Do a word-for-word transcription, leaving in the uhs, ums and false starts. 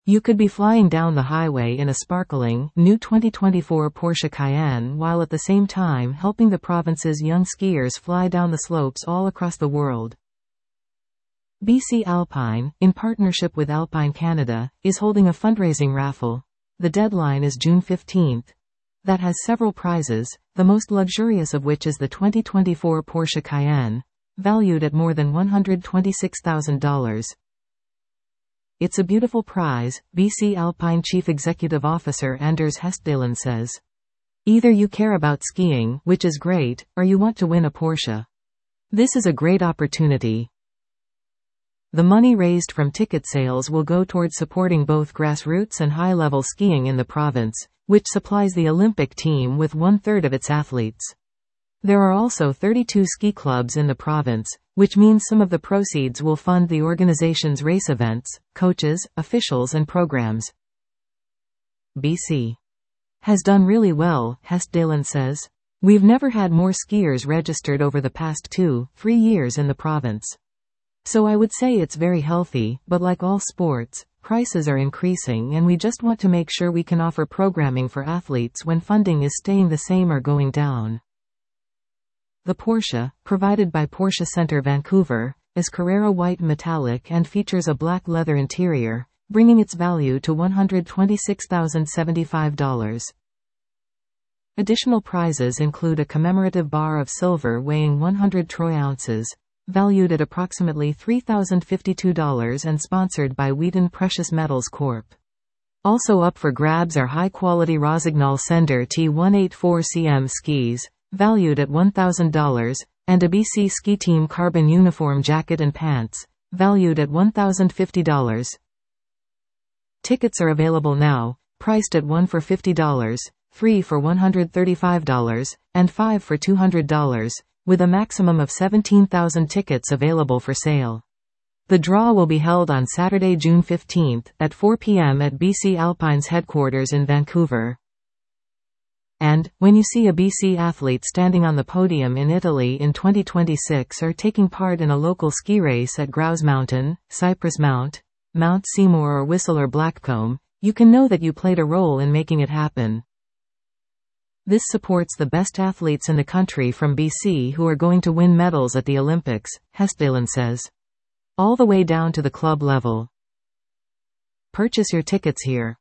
You could be flying down the highway in a sparkling, new twenty twenty-four Porsche Cayenne while at the same time helping the province's young skiers fly down the slopes all across the world. B C Alpine, in partnership with Alpine Canada, is holding a fundraising raffle. The deadline is June fifteenth. That has several prizes, the most luxurious of which is the twenty twenty-four Porsche Cayenne, valued at more than one hundred twenty-six thousand dollars. It's a beautiful prize, B C Alpine Chief Executive Officer Anders Hestdalen says. Either you care about skiing, which is great, or you want to win a Porsche. This is a great opportunity. The money raised from ticket sales will go towards supporting both grassroots and high-level skiing in the province, which supplies the Olympic team with one-third of its athletes. There are also thirty-two ski clubs in the province, which means some of the proceeds will fund the organization's race events, coaches, officials and programs. B C has done really well, Hestdalen says. We've never had more skiers registered over the past two, three years in the province. So I would say it's very healthy, but like all sports, prices are increasing and we just want to make sure we can offer programming for athletes when funding is staying the same or going down. The Porsche, provided by Porsche Centre Vancouver, is Carrera white metallic and features a black leather interior, bringing its value to one hundred twenty-six thousand seventy-five dollars. Additional prizes include a commemorative bar of silver weighing one hundred troy ounces, valued at approximately three thousand fifty-two dollars and sponsored by Wheaton Precious Metals Corporation. Also up for grabs are high-quality Rossignol Sender T one eighty-four centimeter skis, valued at one thousand dollars, and a B C Ski Team carbon uniform jacket and pants, valued at one thousand fifty dollars. Tickets are available now, priced at one for fifty dollars, three for one hundred thirty-five dollars, and five for two hundred dollars, with a maximum of seventeen thousand tickets available for sale. The draw will be held on Saturday, June fifteenth, at four p m at B C Alpine's headquarters in Vancouver. And, when you see a B C athlete standing on the podium in Italy in twenty twenty-six or taking part in a local ski race at Grouse Mountain, Cypress Mount, Mount Seymour or Whistler Blackcomb, you can know that you played a role in making it happen. This supports the best athletes in the country from B C who are going to win medals at the Olympics, Hestdalen says. All the way down to the club level. Purchase your tickets here.